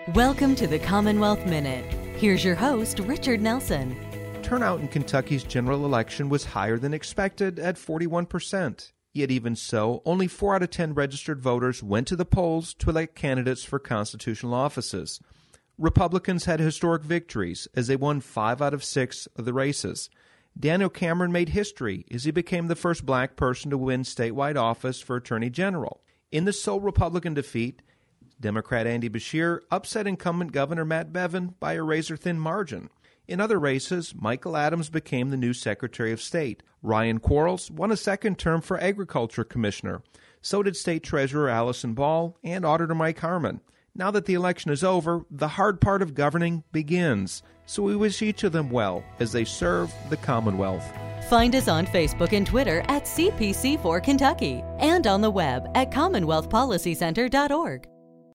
Welcome to the Commonwealth Minute. Here's your host, Richard Nelson. Turnout in Kentucky's general election was higher than expected at 41%. Yet even so, only 4 out of 10 registered voters went to the polls to elect candidates for constitutional offices. Republicans had historic victories as they won 5 out of 6 of the races. Daniel Cameron made history as he became the first black person to win statewide office for Attorney General. In the sole Republican defeat, Democrat Andy Beshear upset incumbent Governor Matt Bevin by a razor-thin margin. In other races, Michael Adams became the new Secretary of State. Ryan Quarles won a second term for Agriculture Commissioner. So did State Treasurer Allison Ball and Auditor Mike Harmon. Now that the election is over, the hard part of governing begins. So we wish each of them well as they serve the Commonwealth. Find us on Facebook and Twitter at CPC4 Kentucky and on the web at CommonwealthPolicyCenter.org.